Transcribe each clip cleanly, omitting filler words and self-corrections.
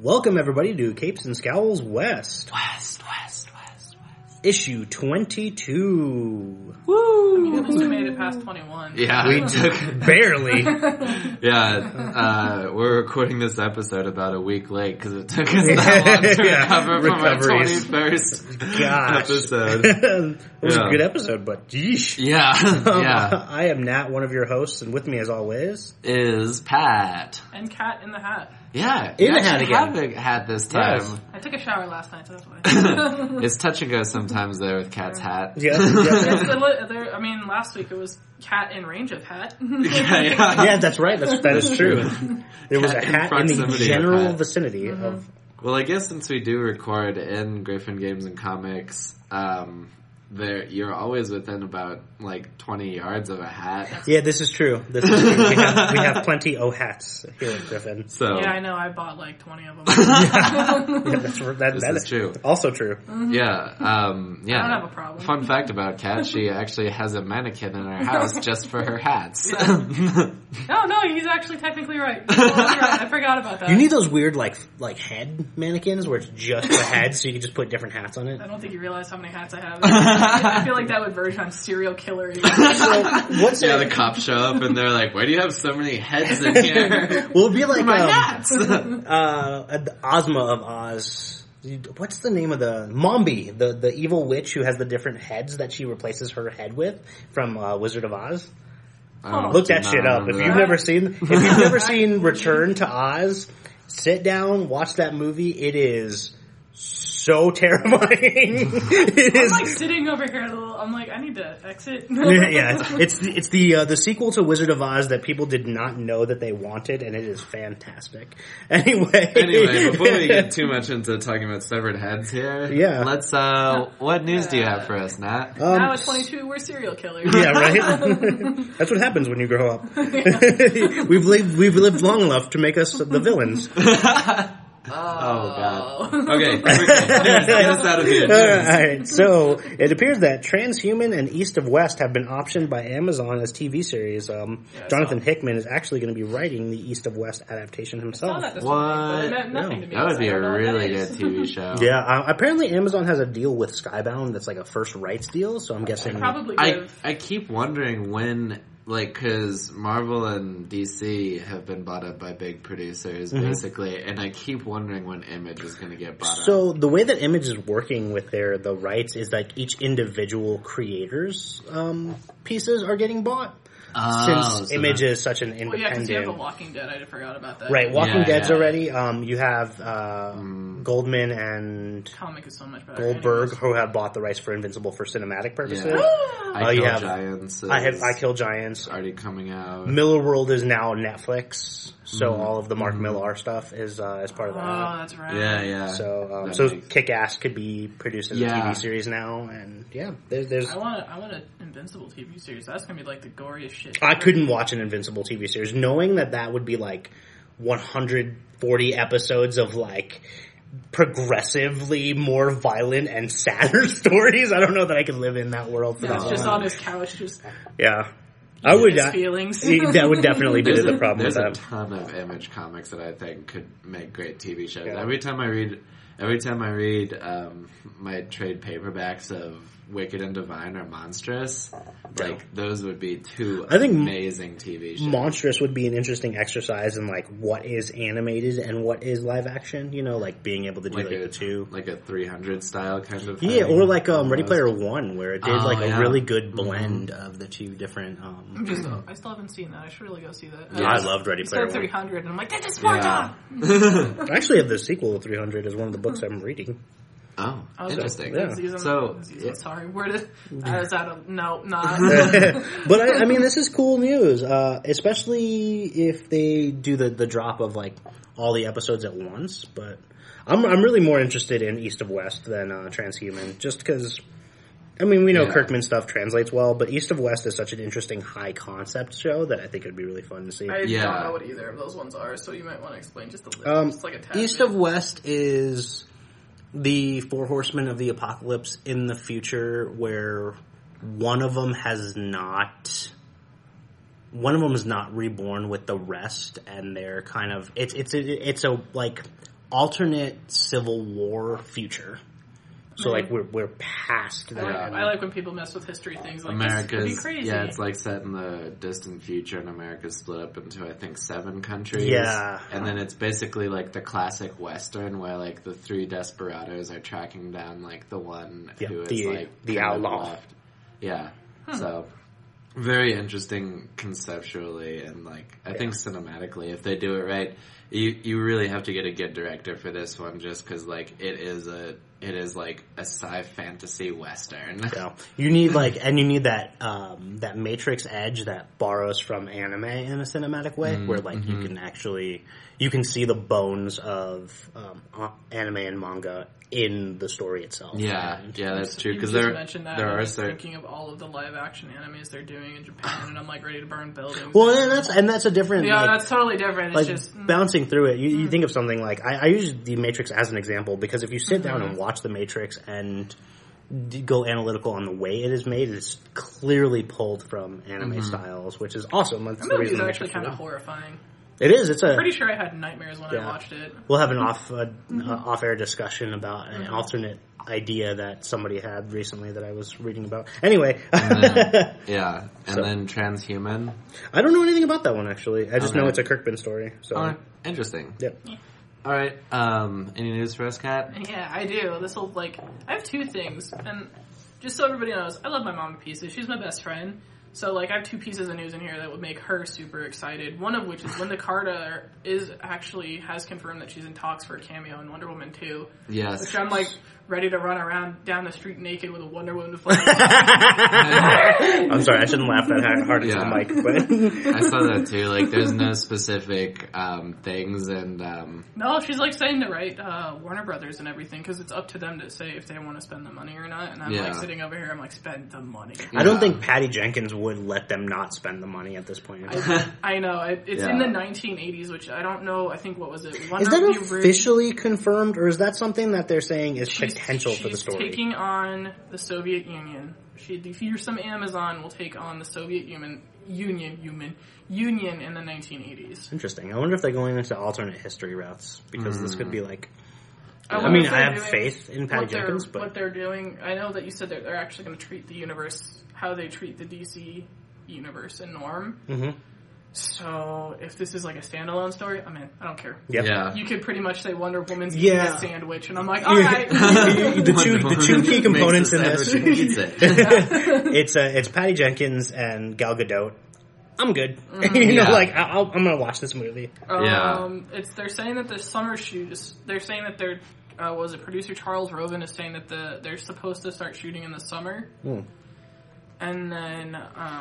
Welcome everybody to Capes and Scowls West. West. Issue 22. Woo! I mean, at least we made it past 21. Yeah. We took barely. We're recording this episode about a week late because it took us that long to recover from our 21st episode. It was a good episode, but yeesh. Yeah. I am Nat, one of your hosts, and with me as always is Pat. And Cat in the Hat. Yeah. In the hat again. Have a hat this time. Yes. I took a shower last night, so that's why. It's touch and go sometimes there with Cat's hat. Yeah. I mean, last week it was Cat in range of hat. Yeah, that's right. That is true. There was a hat in the proximity general vicinity of... Well, I guess since we do record in Griffin Games and Comics, you're always within about 20 yards of a hat. Yeah, this is true. We have plenty of hats here at Griffin. So yeah, I know. I bought 20 of them. This is true. Also true. Mm-hmm. Yeah, I don't have a problem. Fun fact about Kat, she actually has a mannequin in her house just for her hats. No, he's actually technically right. I forgot about that. You need those weird head mannequins where it's just for heads, so you can just put different hats on it. I don't think you realize how many hats I have. I feel like that would verge on serial killer. The cops show up and they're like, "Why do you have so many heads in here?" Well, it'd be like my hats. the Ozma of Oz. What's the name of the Mombi, the evil witch who has the different heads that she replaces her head with from Wizard of Oz? Look that shit up. If you've never seen Return to Oz, sit down, watch that movie. It is so terrifying. I'm sitting over here. I'm like, I need to exit. Yeah, it's the sequel to Wizard of Oz that people did not know that they wanted, and it is fantastic. Anyway, before we get too much into talking about severed heads here, let's. What news do you have for us, Nat? Now at 22, we're serial killers. Yeah, right. That's what happens when you grow up. We've lived long enough to make us the villains. Oh God. Okay, get us out of here. Alright, so it appears that Transhuman and East of West have been optioned by Amazon as TV series. Jonathan Hickman is actually going to be writing the East of West adaptation himself. What? That would be a really good TV show. Yeah, apparently Amazon has a deal with Skybound that's like a first rights deal, so I'm guessing... I keep wondering when... because Marvel and DC have been bought up by big producers, basically, and I keep wondering when Image is going to get bought up. So the way that Image is working with the rights is each individual creator's pieces are getting bought. Since Image is such an independent... Well, yeah, because you have The Walking Dead. I forgot about that. Right, Walking Dead's already. You have Goldman and Comic is so much better. Goldberg, who have bought the rights for Invincible for cinematic purposes. Yeah. I Kill Giants. I Kill Giants. Already coming out. Millarworld is now Netflix, so all of the Mark Millar stuff is part of that. Oh, that's right. Yeah. So Kick-Ass could be produced as a TV series now, and there's. I want an Invincible TV series. That's gonna be the goriest shit. I couldn't watch an Invincible TV series, knowing that would be 140 episodes of progressively more violent and sadder stories. I don't know that I could live in that world for that long. Just on his couch, I would his feelings. That would definitely be the problem with that. There's a ton of Image comics that I think could make great TV shows. Yeah. Every time I read my trade paperbacks of Wicked and Divine or Monstrous, those would be two amazing TV shows. Monstrous would be an interesting exercise in what is animated and what is live action. Being able to do the two, a 300 style kind of thing. Yeah, or Ready Player One, where it did a really good blend of the two different. I still haven't seen that. I should really go see that. Yeah, I loved Ready Player One. 300, and I'm like, this is Sparta. I actually have the sequel to 300 as one of the books I'm reading. Oh, interesting. Sorry, where did I was out of not. But I mean, this is cool news, especially if they do the drop of all the episodes at once. But I'm really more interested in East of West than Transhuman, just because. I mean, we know Kirkman stuff translates well, but East of West is such an interesting high concept show that I think it'd be really fun to see. I don't know what either of those ones are, so you might want to explain just a little. Just a tad East of West is the Four Horsemen of the Apocalypse in the future, where one of them is not reborn with the rest, and they're kind of it's a alternate Civil War future. So like we're past that. I like when people mess with history things. Like America's, this could be crazy. yeah, it's like set in the distant future, and America's split up into I think 7 countries. Yeah, and then it's basically like the classic Western where like the 3 desperados are tracking down like the one who is like the outlaw. Left. Yeah, so very interesting conceptually, and like I think cinematically, if they do it right, you really have to get a good director for this one, just because like it is like a sci fantasy western. Yeah. You need that that Matrix edge that borrows from anime in a cinematic way, where like you can see the bones of anime and manga in the story itself. Yeah, that's true. Because there are certain thinking of all of the live action animes they're doing in Japan, and I'm like ready to burn buildings. Well, and that's a different. Yeah, like, that's totally different. It's just bouncing through it. You think of something like I use the Matrix as an example because if you sit down and watch the Matrix and go analytical on the way it is made, it's clearly pulled from anime styles, which is awesome. That's the movie is actually kind of horrifying. It is. I'm pretty sure I had nightmares when I watched it. We'll have an off-air discussion about an alternate idea that somebody had recently that I was reading about. Anyway. And then Transhuman. I don't know anything about that one, actually. I just know it's a Kirkman story. So. Interesting. Yep. All right. Any news for us, Kat? Yeah, I do. I have 2 things. And just so everybody knows, I love my mom to pieces. She's my best friend. So, I have 2 pieces of news in here that would make her super excited. One of which is Linda Carter has confirmed that she's in talks for a cameo in Wonder Woman 2. Yes. Which I'm, ready to run around down the street naked with a Wonder Woman flag. I'm sorry, I shouldn't laugh that hard into the mic, but... I saw that, too. There's no specific things, and... No, she's, saying to write Warner Brothers and everything, because it's up to them to say if they want to spend the money or not. And I'm, sitting over here, I'm spend the money. I don't think Patty Jenkins would let them not spend the money at this point. I know. It's in the 1980s, which I don't know. I think, what was it? Is that officially confirmed, or is that something that they're saying is potential for the story? She's taking on the Soviet Union. The fearsome Amazon will take on the Soviet Union in the 1980s. Interesting. I wonder if they're going into alternate history routes, because this could be I have faith in Patty Jenkins, but... What they're doing... I know that you said they're actually going to treat the universe how they treat the DC universe in Norm. Mm-hmm. So, if this is a standalone story, I'm in. I don't care. Yep. Yeah. You could pretty much say Wonder Woman's eating a sandwich, and I'm like, alright. the two key components in this... It. It's Patty Jenkins and Gal Gadot. I'm good. I'm going to watch this movie. They're saying that the summer shoot is... They're saying that they're... producer Charles Roven is saying that they're supposed to start shooting in the summer. And then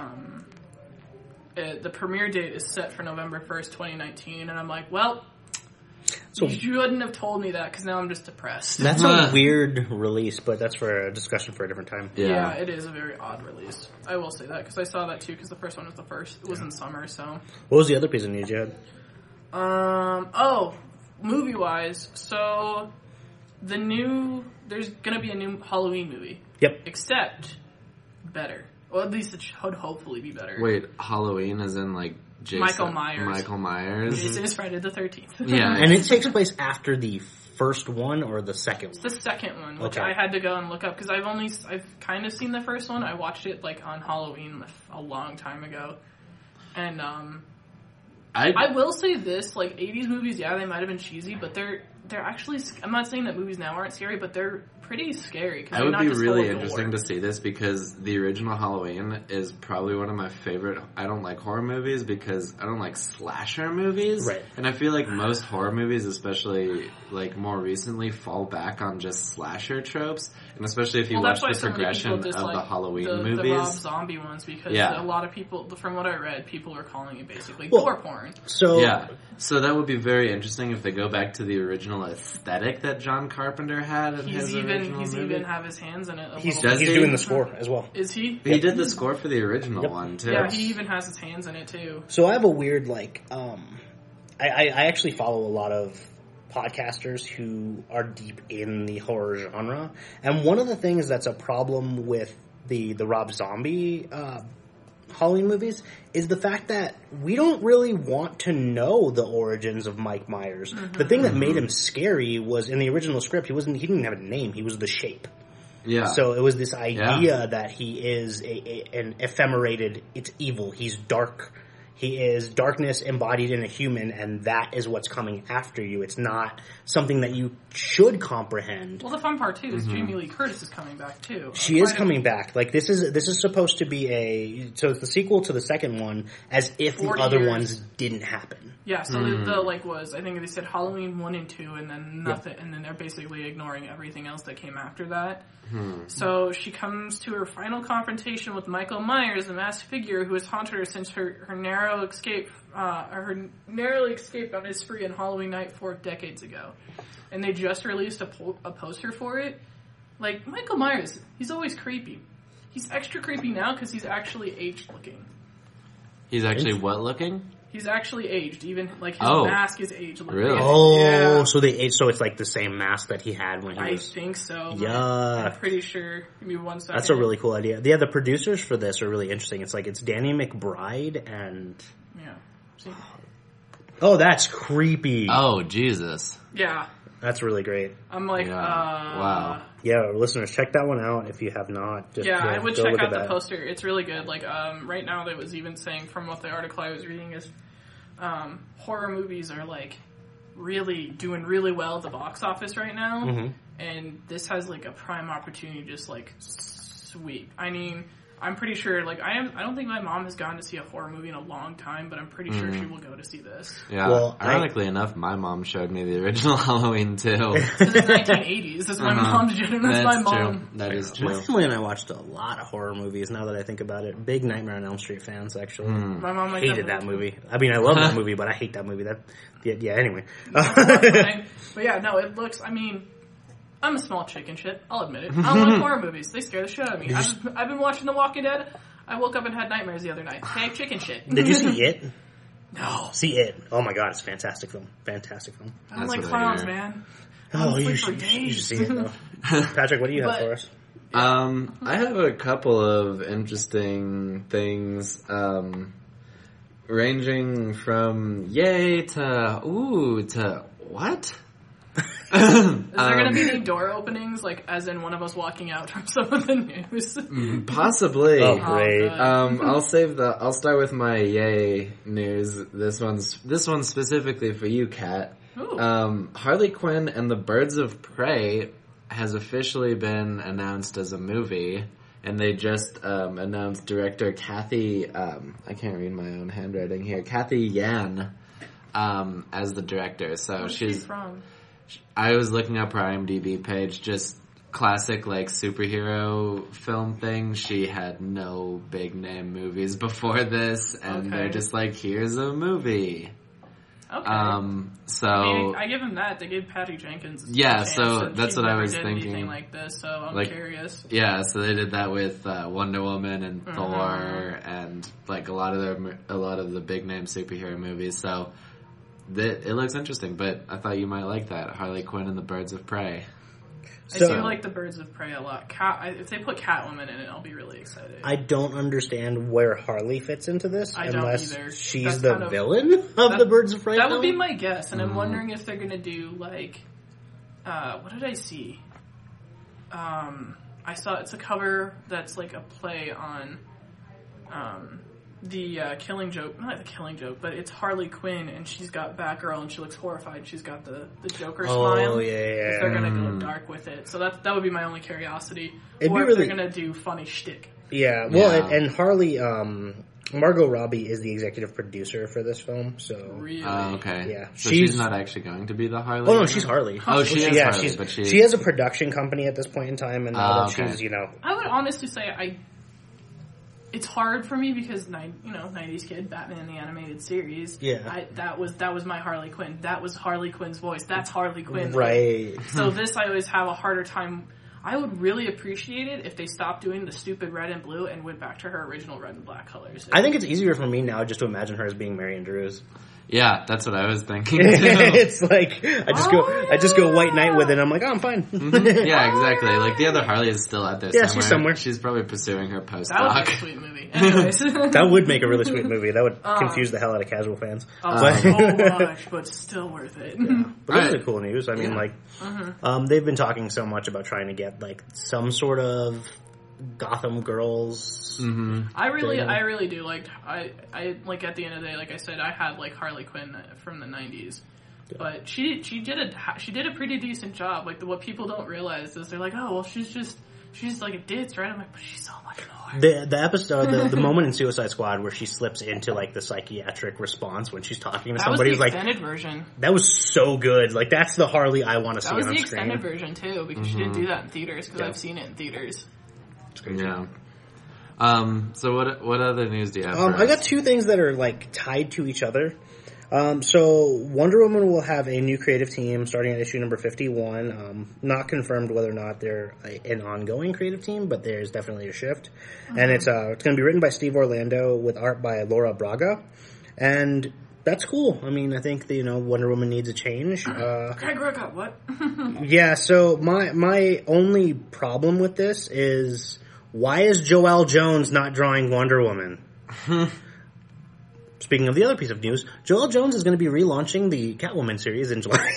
the premiere date is set for November 1st, 2019. And I'm like, well, you shouldn't have told me that, because now I'm just depressed. That's a weird release, but that's for a discussion for a different time. Yeah, it is a very odd release. I will say that, because I saw that too, because the first one was It was in summer, so... What was the other piece of news you had? Movie-wise, so... There's gonna be a new Halloween movie. Yep. Except better. Well, at least it should hopefully be better. Wait, Halloween is in Jason, Michael Myers. Michael Myers. Jason is Friday the 13th. Yeah. And it takes place after the first one or the second one? It's the second one, which I had to go and look up because I've kind of seen the first one. I watched it on Halloween a long time ago. And I will say this, 80s movies, yeah, they might have been cheesy, but they're actually, I'm not saying that movies now aren't scary, but they're pretty scary. It would be really interesting to see this, because the original Halloween is probably one of my favorite. I don't like horror movies because I don't like slasher movies. Right. And I feel like most horror movies, especially more recently, fall back on just slasher tropes. And especially if you watch the progression of the Halloween movies. The Rob Zombie ones, because a lot of people, from what I read, people are calling it basically gore porn. So that would be very interesting if they go back to the original aesthetic that John Carpenter had in his original movie. He's even have his hands in it. He's doing the score as well. Is he? He did the score for the original one too. Yeah, he even has his hands in it too. So I have a weird I actually follow a lot of podcasters who are deep in the horror genre, and one of the things that's a problem with the Rob Zombie Halloween movies is the fact that we don't really want to know the origins of Mike Myers. Mm-hmm. The thing that made him scary was in the original script, he didn't even have a name. He was the Shape. Yeah. So it was this idea that he is an ephemerated, it's evil. He's dark. He is darkness embodied in a human, and that is what's coming after you. It's not something that you should comprehend. Well, the fun part, too, is Jamie Lee Curtis is coming back, too. She is coming back. Like, this is supposed to be so it's the sequel to the second one, as if the other ones didn't happen. Yeah, so I think they said Halloween 1 and 2, and then nothing, and then they're basically ignoring everything else that came after that. So she comes to her final confrontation with Michael Myers, a masked figure who has haunted her since her narrowly escaped on his spree on Halloween night 4 decades ago. And they just released a poster for it. Like, Michael Myers, he's always creepy. He's extra creepy now because he's actually aged looking. He's actually what looking? He's actually aged. Even, like, his mask is aged. Really? So they aged, so it's like the same mask that he had when he was... I think so. Yeah. I'm pretty sure. Give me 1 second. That's a really cool idea. Yeah, the producers for this are really interesting. It's Danny McBride and... Yeah. See? Oh, that's creepy. Oh, Jesus. Yeah. That's really great. I'm like, wow. Yeah, listeners, check that one out if you have not. I would check out the poster. It's really good. Like, right now, they was even saying from what the article I was reading is, horror movies are like really doing really well at the box office right now, and this has like a prime opportunity to just like sweep. I mean, I'm pretty sure, like, I don't think my mom has gone to see a horror movie in a long time, but I'm pretty sure she will go to see this. Yeah, well, ironically enough, my mom showed me the original Halloween, too. Because it's 1980s. That's my mom's generation. That's my mom. True. That is true. My family and I watched a lot of horror movies, now that I think about it. Big Nightmare on Elm Street fans, actually. My mom hated that movie. I mean, I love that movie, but I hate that movie. Anyway. But yeah, no, it looks, I mean... I'm a small chicken shit. I'll admit it. I don't like horror movies. They scare the shit out of me. I've been watching The Walking Dead. I woke up and had nightmares the other night. Hey, chicken shit. Did you see It? No. See It. Oh my god, it's a fantastic film. Fantastic film. I don't like clowns, man. Oh, you should see it, though. Patrick, what do you have for us? I have a couple of interesting things, ranging from yay to ooh to what? Is there going to be any door openings, like as in one of us walking out from some of the news? Possibly. Oh, great. I'll start with my yay news. This one's specifically for you, Kat. Harley Quinn and the Birds of Prey has officially been announced as a movie, and they just announced director Kathy. I can't read my own handwriting here. Kathy Yan as the director. So Where's she from? I was looking up her IMDb page, just classic, like, superhero film thing. She had no big name movies before this, and they're just like, here's a movie. Okay. So... I mean, I give them that. They gave Patty Jenkins yeah, so that's what I was thinking. Anything like this, so I'm curious. Yeah, so they did that with Wonder Woman and Thor, and, like, a lot of the big name superhero movies, so... It looks interesting, but I thought you might like that. Harley Quinn and the Birds of Prey. I do like the Birds of Prey a lot. If they put Catwoman in it, I'll be really excited. I don't understand where Harley fits into this unless she's the villain of the Birds of Prey. That would be my guess, and I'm wondering if they're going to do, like... what did I see? I saw it's a cover that's like a play on... the Killing Joke, not the Killing Joke, but it's Harley Quinn, and she's got Batgirl, and she looks horrified. She's got the Joker smile. Oh, yeah. If they're going to go dark with it. So that would be my only curiosity. If they're going to do funny shtick. Yeah, well, and Harley, Margot Robbie is the executive producer for this film, so... Really? Okay. Yeah. So she's not actually going to be the Harley? Oh, no, she's Harley. Oh, she is Harley, but she has a production company at this point in time, and now that she's, I would honestly say it's hard for me because 90s kid, Batman the animated series. Yeah, that was my Harley Quinn. That was Harley Quinn's voice. That's Harley Quinn, right? So this I always have a harder time. I would really appreciate it if they stopped doing the stupid red and blue and went back to her original red and black colors. I think it's easier for me now just to imagine her as being Marion Drews. Yeah, that's what I was thinking too. It's like I just go White Knight with it. And I'm like, oh, I'm fine. Mm-hmm. Yeah, exactly. Like the other Harley is still out there. Yeah, she's somewhere. She's probably pursuing her postdoc. That would be a sweet movie. Anyways, that would make a really sweet movie. That would confuse the hell out of casual fans. Much, but still worth it. Yeah. But that's really cool news. I mean, they've been talking so much about trying to get like some sort of Gotham Girls. Mm-hmm. I really do like. I like at the end of the day, like I said, I had like Harley Quinn from the 90s, but she did a pretty decent job. Like what people don't realize is they're like, oh well, she's like a ditz, right? I'm like, but she's so much more. The episode, the moment in Suicide Squad where she slips into like the psychiatric response when she's talking to somebody, was the extended version. That was so good. Like that's the Harley I want to see on screen. That was the extended version too, because she didn't do that in theaters. Because I've seen it in theaters. Yeah. So what other news do you have? I got two things that are like tied to each other. So Wonder Woman will have a new creative team starting at issue number 51. Not confirmed whether or not they're an ongoing creative team, but there's definitely a shift. Mm-hmm. And it's going to be written by Steve Orlando with art by Laura Braga, and that's cool. I mean, I think that, Wonder Woman needs a change. What? Yeah. So my only problem with this is, why is Joelle Jones not drawing Wonder Woman? Speaking of the other piece of news, Joelle Jones is going to be relaunching the Catwoman series in July.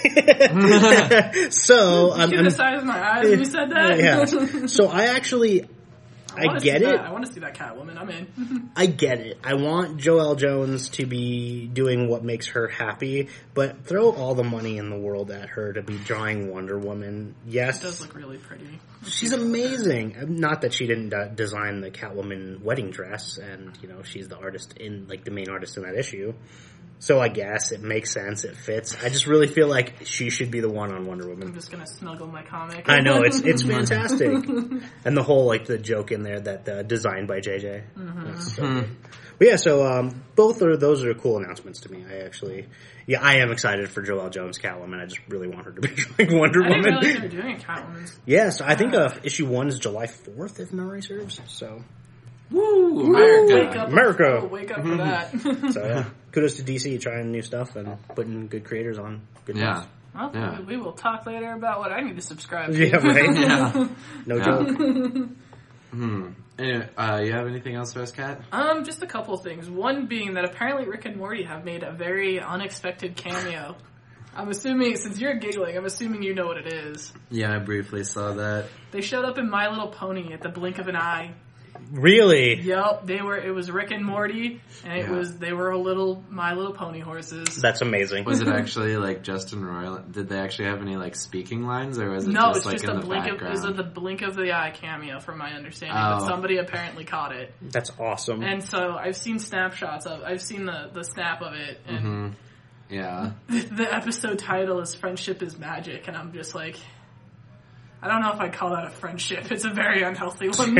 So I'm the size of my eyes when you said that. Yeah. So I get it. I want to see that Catwoman. I'm in. I get it. I want Joelle Jones to be doing what makes her happy, but throw all the money in the world at her to be drawing Wonder Woman. Yes. It does look really pretty. She's amazing. Not that she didn't design the Catwoman wedding dress, and, she's the artist the main artist in that issue. So I guess it makes sense. It fits. I just really feel like she should be the one on Wonder Woman. I'm just gonna snuggle my comic. I know, it's fantastic. And the whole, the joke in there that designed by JJ. Mm-hmm. That's so good. But yeah, so both those are cool announcements to me. I am excited for Joelle Jones Catwoman. I just really want her to be doing Wonder Woman. I didn't realize they were doing Catwoman. Yes, I think issue 1 is July 4th, if memory serves. So, woo, America! America! Wake up for that. So yeah, kudos to DC trying new stuff and putting good creators on good news. Well, we will talk later about what I need to subscribe to. Yeah, right? No joke. Anyway, you have anything else for us, Kat? Just a couple things. One being that apparently Rick and Morty have made a very unexpected cameo. I'm assuming, since you're giggling, I'm assuming you know what it is. Yeah, I briefly saw that. They showed up in My Little Pony at the blink of an eye. Really? Yep, it was Rick and Morty, and they were My Little Pony horses. That's amazing. Was it actually Justin Roiland? Did they actually have any speaking lines, or was it no? Just, it's just in a the blink background? It was the blink of the eye cameo, from my understanding. But somebody apparently caught it. That's awesome. And so I've seen snapshots I've seen the snap of it, and yeah, the episode title is "Friendship is Magic," and I'm just like, I don't know if I'd call that a friendship. It's a very unhealthy one.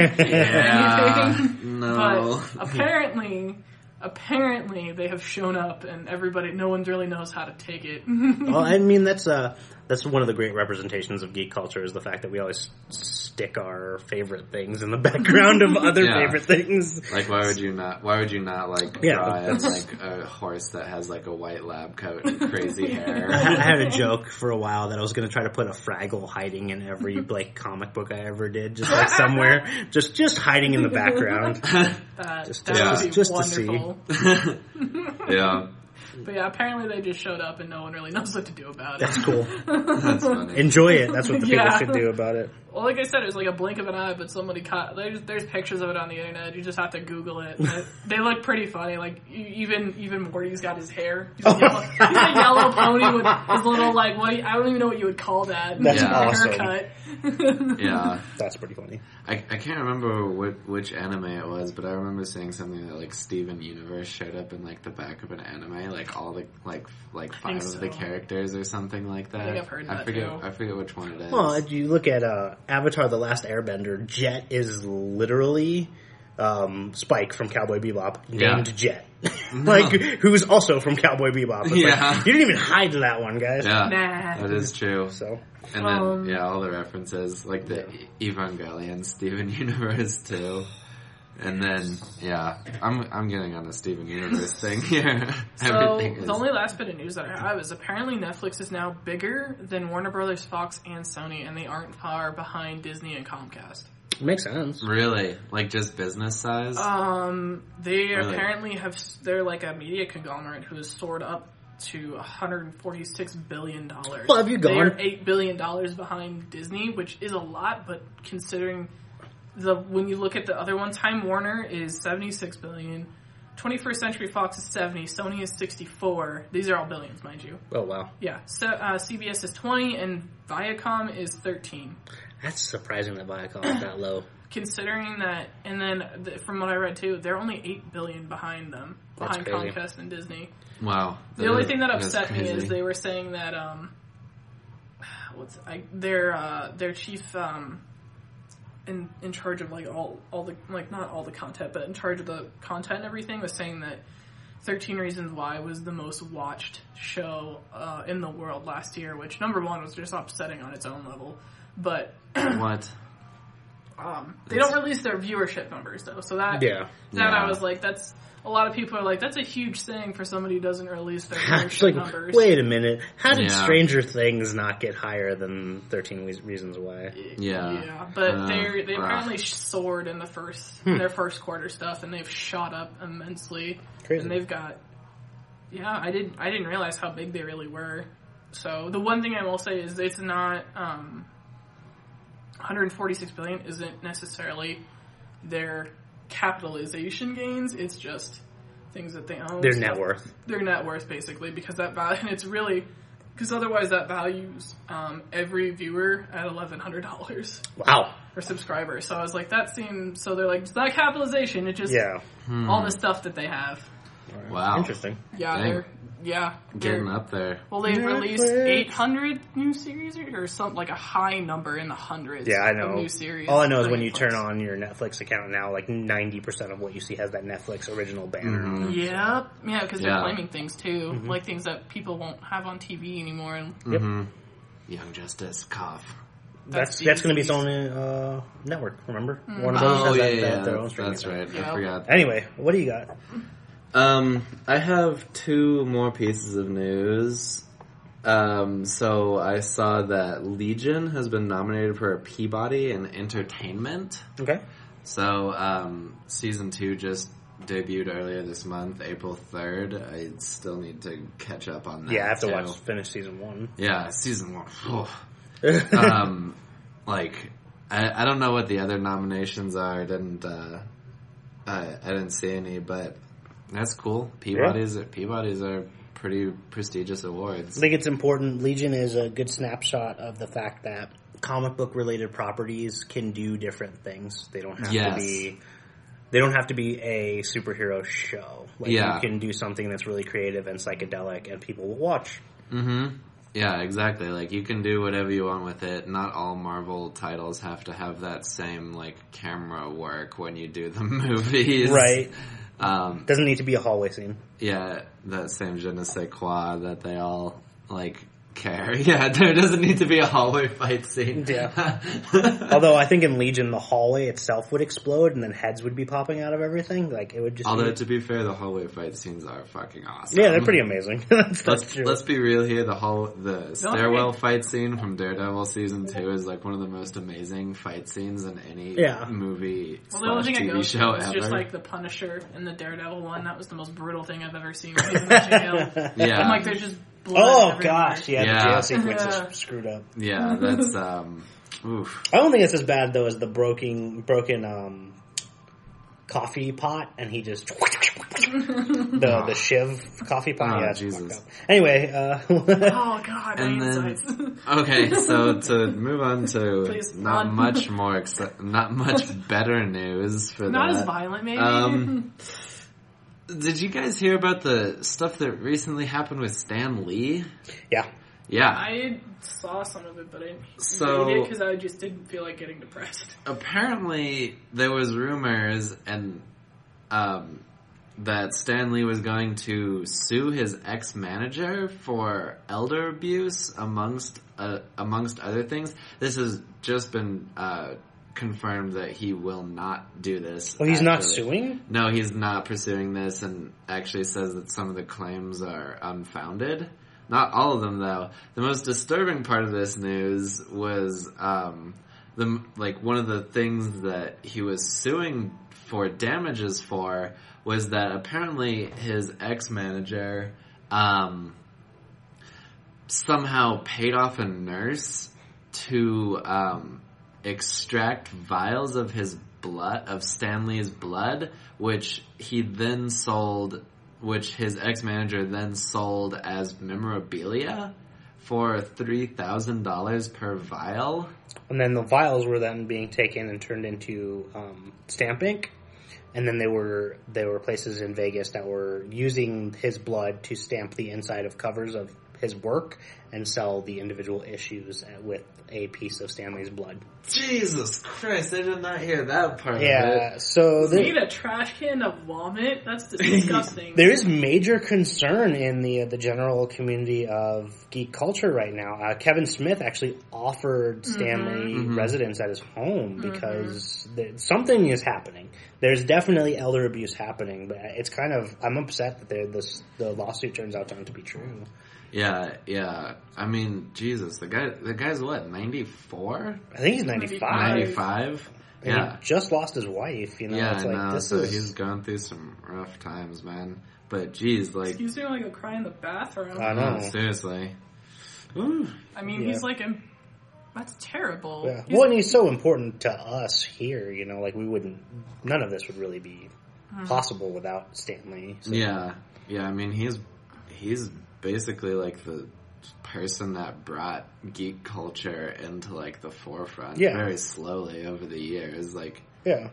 No. But apparently they have shown up, and no one really knows how to take it. Well, I mean, that's one of the great representations of geek culture, is the fact that we always stick our favorite things in the background of other favorite things. Why would you not draw a horse that has a white lab coat and crazy hair? I had a joke for a while that I was going to try to put a Fraggle hiding in every comic book I ever did, just somewhere, just hiding in the background. Just to see. Yeah. But yeah, apparently they just showed up and no one really knows what to do about it. That's cool. That's funny. Enjoy it. That's what the people should do about it. Well, like I said, it was a blink of an eye, but somebody caught. There's pictures of it on the internet. You just have to Google it. They look pretty funny. Even Morty's got his hair. He's a yellow pony with his little I don't even know what you would call that. That's awesome. Haircut. Yeah, that's pretty funny. I can't remember which anime it was, but I remember seeing something that Steven Universe showed up in the back of an anime, all the 5 of the characters or something like that. I think I've heard that too. I forget which one it is. Well, if you look at Avatar: The Last Airbender, Jet is literally Spike from Cowboy Bebop named Jet. Who's also from Cowboy Bebop. It's you didn't even hide that one, guys. Yeah, nah. That is true. So, and then all the references, the Evangelion Steven Universe too. And then, yeah, I'm getting on the Steven Universe thing here. So, the only last bit of news that I have is apparently Netflix is now bigger than Warner Brothers, Fox, and Sony, and they aren't far behind Disney and Comcast. Makes sense. Really? Like, just business size? They apparently have, they're like a media conglomerate who has soared up to $146 billion. Well, have you gone? They're $8 billion behind Disney, which is a lot, but considering when you look at the other one, Time Warner is $76 billion, 21st Century Fox is $70, Sony is $64. These are all billions, mind you. Oh, wow. Yeah. So, CBS is $20, and Viacom is $13. That's surprising that Viacom is that low. Considering that, and then from what I read too, they're only $8 billion behind them, behind Comcast and Disney. Wow. The only thing that upset me is they were saying that their chief in charge of like all the, like, not all the content, but in charge of the content and everything, was saying that 13 Reasons Why was the most watched show in the world last year, which number one was just upsetting on its own level. But what? They don't release their viewership numbers though, so that I was like, that's a lot of people are like, that's a huge thing for somebody who doesn't release their viewership numbers. Wait a minute, how did Stranger Things not get higher than 13 Reasons Why? Yeah, but they apparently soared in their first quarter stuff, and they've shot up immensely. Crazy. And they've got, I didn't realize how big they really were. So the one thing I will say is it's not. 146 billion isn't necessarily their capitalization gains. It's just things that they own. Their net worth. Their net worth, basically, because that value, and it's really, because otherwise that values every viewer at $1,100. Wow. For subscribers. So I was like, that seems, so they're like, it's not capitalization, it's just all the stuff that they have. Wow. Interesting. Yeah, getting up there. Well, they've released 800 new series or something, like a high number in the hundreds. Yeah, I know. Of new series. All I know is when you turn on your Netflix account now, like 90% of what you see has that Netflix original banner on it. Yep. Yeah, because they're claiming things too, like things that people won't have on TV anymore. And Young Justice, cough. That's going to be its own network. Remember, Warner Brothers has their own streaming. That's right. I forgot. Anyway, what do you got? I have two more pieces of news. So I saw that Legion has been nominated for a Peabody in Entertainment. Okay. So, season 2 just debuted earlier this month, April 3rd. I still need to catch up on that. Yeah, I have to finish season 1. Yeah, season 1. I don't know what the other nominations are. I didn't see any, but that's cool. Peabodys are pretty prestigious awards. I think it's important. Legion is a good snapshot of the fact that comic book related properties can do different things. They don't have to be. They don't have to be a superhero show. You can do something that's really creative and psychedelic, and people will watch. Mm-hmm. Yeah, exactly. Like, you can do whatever you want with it. Not all Marvel titles have to have that same, camera work when you do the movies. Right. Doesn't need to be a hallway scene. Yeah, that same je ne sais quoi that they all, care. Yeah, there doesn't need to be a hallway fight scene. Yeah. Although I think in Legion, the hallway itself would explode and then heads would be popping out of everything. It would just. Although, to be fair, the hallway fight scenes are fucking awesome. Yeah, they're pretty amazing. That's true. Let's be real here. The stairwell fight scene from Daredevil season 2 is one of the most amazing fight scenes in any movie / TV show ever. It's just the Punisher in the Daredevil one. That was the most brutal thing I've ever seen. When he's in the jail. Yeah. And there's just blood everywhere. Gosh, the jail sequence is screwed up. Yeah, that's oof. I don't think it's as bad though as the broken coffee pot, and he just the Shiv coffee pot. Oh, Jesus. Anyway, oh God, and then, okay, so to move on to not much better news for not as violent, maybe. Did you guys hear about the stuff that recently happened with Stan Lee? Yeah. Yeah. I saw some of it, but I didn't read it because I just didn't feel like getting depressed. Apparently, there was rumors that Stan Lee was going to sue his ex-manager for elder abuse, amongst other things. This has just been confirmed that he will not do this. Well, he's not suing? No, he's not pursuing this, and actually says that some of the claims are unfounded. Not all of them, though. The most disturbing part of this news was one of the things that he was suing for damages for was that apparently his ex-manager somehow paid off a nurse to extract vials of his blood, of Stanley's blood, which his ex-manager then sold as memorabilia for $3,000 per vial. And then the vials were then being taken and turned into stamp ink. And then there were places in Vegas that were using his blood to stamp the inside of covers of his work and sell the individual issues with a piece of Stanley's blood. Jesus Christ, I did not hear that part of it. Yeah, so... Need a trash can of vomit? That's disgusting. There is major concern in the general community of geek culture right now. Kevin Smith actually offered Stanley residence at his home because something is happening. There's definitely elder abuse happening, but it's kind of... I'm upset that the lawsuit turns out to be true. Yeah. I mean, Jesus, the guy's what, 94? I think he's 95. 95? Yeah. He just lost his wife, Yeah, it's like, so he's gone through some rough times, man. But, geez, like... Excuse me, like a cry in the bathroom. I know. Seriously. Ooh. I mean, he's like... That's terrible. Yeah. Well, and he's so important to us here, like none of this would really be possible without Stanley. So. Yeah, I mean, he's basically like the person that brought geek culture into like the forefront very slowly over the years. Like, I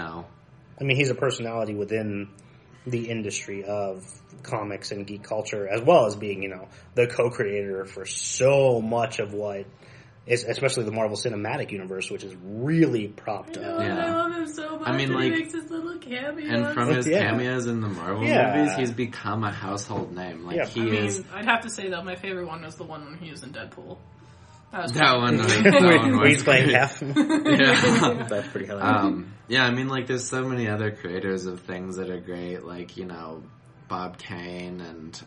mean, he's a personality within the industry of comics and geek culture, as well as being, the co-creator for so much of what is, especially the Marvel Cinematic Universe, which is really propped up. I love him so much. I mean, like, he makes his little cameos. And from his cameos in the Marvel movies, he's become a household name. Like, I'd have to say, though, my favorite one was the one when he was in Deadpool. That one he's playing Hef. Yeah. That's pretty hilarious. I mean, like, there's so many other creators of things that are great, like, Bob Kane and,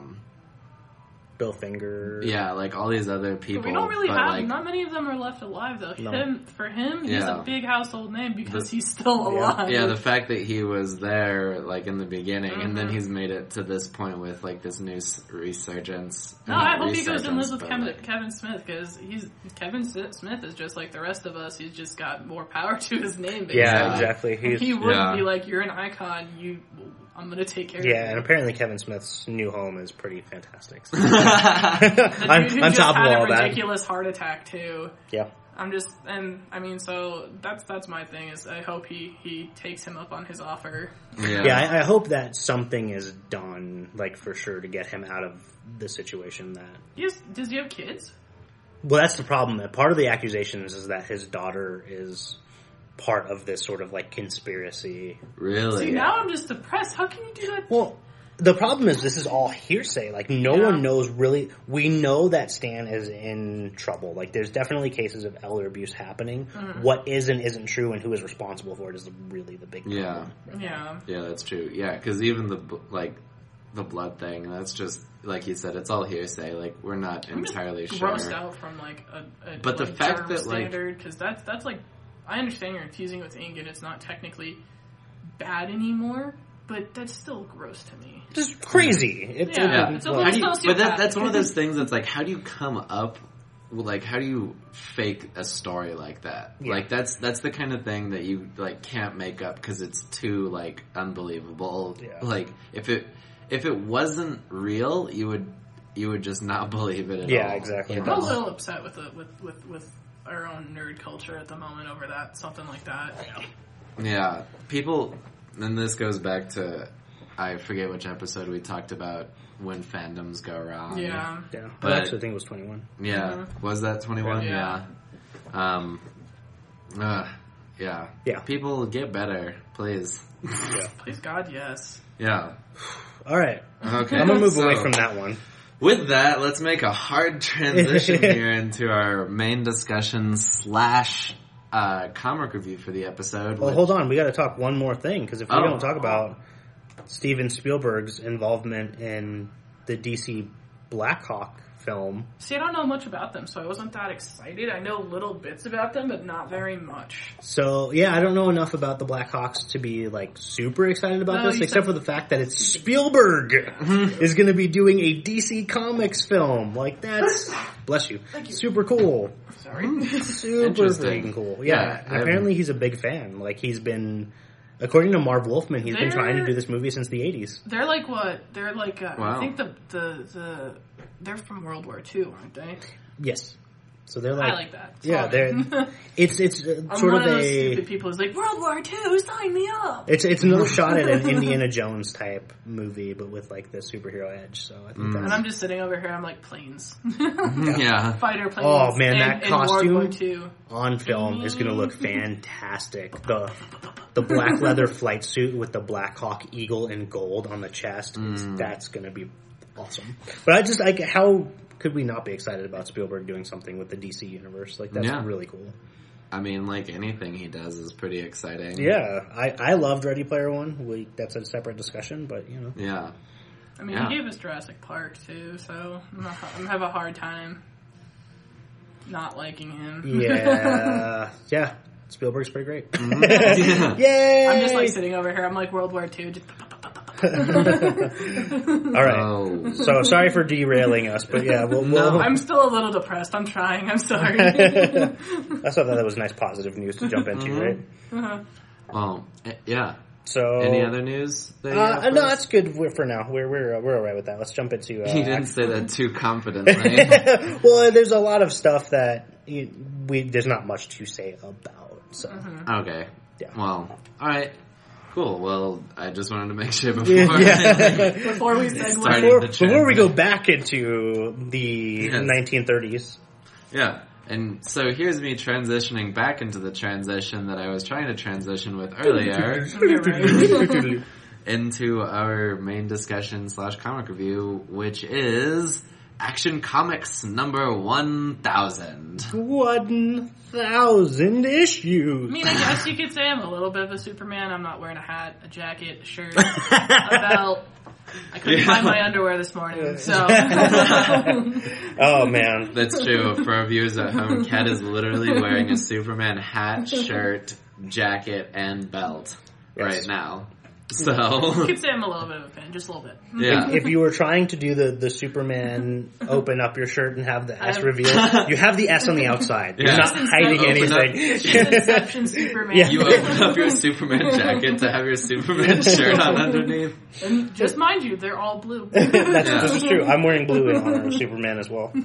Bill Finger. Yeah, like all these other people. But we don't really have, not many of them are left alive, though. No. For him, he's a big household name because he's still alive. Yeah, the fact that he was there, like, in the beginning, and then he's made it to this point with, like, this new resurgence. No, I hope he goes and lives with Kevin Smith, because Kevin Smith is just like the rest of us. He's just got more power to his name, basically. Yeah, exactly. He would be like, you're an icon, I'm going to take care of you. Yeah, and apparently Kevin Smith's new home is pretty fantastic. So. On top of all that. Ridiculous heart attack, too. Yeah. So that's my thing, is I hope he takes him up on his offer. Yeah, I hope that something is done, like, for sure, to get him out of the situation that... Does he have kids? Well, that's the problem. Part of the accusations is that his daughter is... part of this sort of like conspiracy. Really? See, now I'm just depressed. How can you do that? Well, the problem is this is all hearsay. Like, no one knows really. We know that Stan is in trouble. Like, there's definitely cases of elder abuse happening. Mm-hmm. What is and isn't true and who is responsible for it is really the big problem. Yeah, that's true. Yeah, because even the blood thing, that's just, like you said, it's all hearsay. Like, we're not entirely sure. Grossed out from like a but the fact that standard, because that's like, I understand you're infusing with ink and it's not technically bad anymore, but that's still gross to me. Just crazy. It's but that's one of those things that's like, how do you come up, like, how do you fake a story like that? Yeah. Like, that's the kind of thing that you, like, can't make up because it's too, like, unbelievable. Yeah. Like, if it wasn't real, you would just not believe it at all. Yeah, exactly. I'm a little upset with our own nerd culture at the moment over that, something like that. Yeah, people, and this goes back to, I forget which episode we talked about when fandoms go wrong. Yeah. But I actually think it was 21. Yeah. Mm-hmm. Was that 21? Yeah. Yeah. People get better, please. Yeah. Please God, yes. Yeah. All right. Okay. I'm going to move away from that one. With that, let's make a hard transition here into our main discussion / comic review for the episode. Well, hold on. We got to talk one more thing, because if we don't talk about Steven Spielberg's involvement in the DC Black Hawk film. See, I don't know much about them, so I wasn't that excited. I know little bits about them, but not very much. So, yeah, I don't know enough about the Black Hawks to be, like, super excited about this, except for the fact that it's Spielberg is going to be doing a DC Comics film. Like, that's... Bless you. Thank you. Super cool. Sorry. Super freaking cool. Yeah, apparently he's a big fan. Like, he's been... According to Marv Wolfman, he's been trying to do this movie since the 80s. They're like what? They're like, I think they're from World War II, aren't they? Yes. So they're like... I like that. It's sort I'm one of those stupid people who's like, World War II, sign me up! It's another shot at an Indiana Jones type movie, but with like the superhero edge. So I think that's... And I'm just sitting over here, I'm like, planes. Yeah. Fighter planes. Oh man, that costume II. on film is going to look fantastic. The black leather flight suit with the Black Hawk eagle in gold on the chest, that's going to be awesome. But how could we not be excited about Spielberg doing something with the DC universe? Like, that's really cool. I mean, like, anything he does is pretty exciting. Yeah, I loved Ready Player One. That's a separate discussion, but, you know. Yeah. I mean, he gave us Jurassic Park, too, so I'm have a hard time not liking him. Yeah. Yeah. Spielberg's pretty great. Mm-hmm. Yay! I'm just, like, sitting over here. I'm like World War II, just... All right. Oh. So sorry for derailing us, but yeah, we'll... I'm still a little depressed. I'm trying. I'm sorry. I thought that was nice positive news to jump into, right? Oh, yeah. So any other news? No, that's good for now. We're all right with that. Let's jump into. You didn't say that too confidently. Well, there's a lot of stuff that there's not much to say about. So okay. Yeah. Well, all right. Cool. Well, I just wanted to make sure before before we go back into the 1930s. Yeah. And so here's me transitioning back into the transition that I was trying to transition with earlier into our main discussion / comic review, which is Action Comics number 1000. 1,000 issues. I mean, I guess you could say I'm a little bit of a Superman. I'm not wearing a hat, a jacket, a shirt, a belt. I couldn't find my underwear this morning, so... Oh, man. That's true. For our viewers at home, Kat is literally wearing a Superman hat, shirt, jacket, and belt right now. So you could say I'm a little bit of a fan, just a little bit. Yeah. If you were trying to do the Superman open up your shirt and have the S reveal, you have the S on the outside. You're not hiding anything. Inception Superman. Yeah. You open up your Superman jacket to have your Superman shirt on underneath. And just mind you, they're all blue. This is true. I'm wearing blue in honor of Superman as well.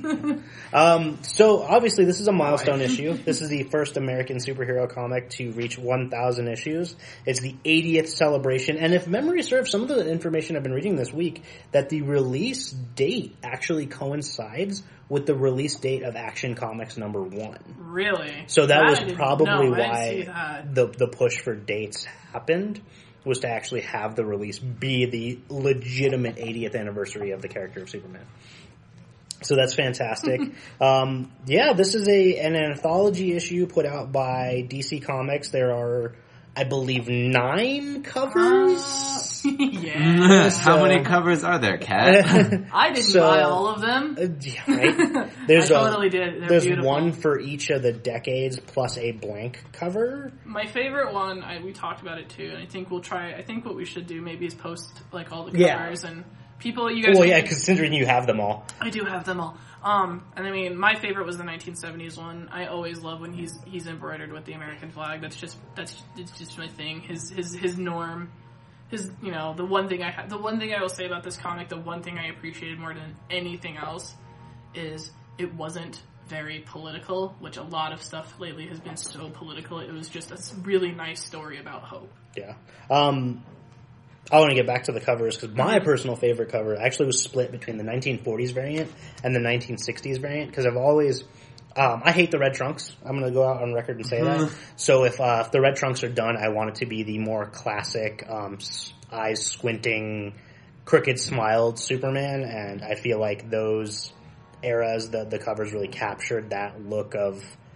So obviously this is a milestone issue. This is the first American superhero comic to reach 1,000 issues. It's the 80th celebration. And if memory serves, some of the information I've been reading this week, that the release date actually coincides with the release date of Action Comics number 1. Really? So that was probably why the push for dates happened, was to actually have the release be the legitimate 80th anniversary of the character of Superman. So that's fantastic. This is an anthology issue put out by DC Comics. There are, I believe, 9 covers. Yeah. How many covers are there, Kat? I didn't buy all of them. Right? I totally did. They're there's beautiful. one for each of the decades plus a blank cover. My favorite one, we talked about it too, and I think I think what we should do maybe is post like all the covers and people. You guys. Well, yeah, considering you have them all. I do have them all. And I mean, my favorite was the 1970s one. I always love when he's embroidered with the American flag. It's just my thing. His norm. The one thing I will say about this comic, the one thing I appreciated more than anything else, is it wasn't very political, which a lot of stuff lately has been so political. It was just a really nice story about hope. Yeah. I want to get back to the covers, because my personal favorite cover actually was split between the 1940s variant and the 1960s variant, because I've always... I hate the red trunks. I'm going to go out on record and say that. So if the red trunks are done, I want it to be the more classic, eyes squinting, crooked smiled Superman, and I feel like those eras, the covers really captured that look of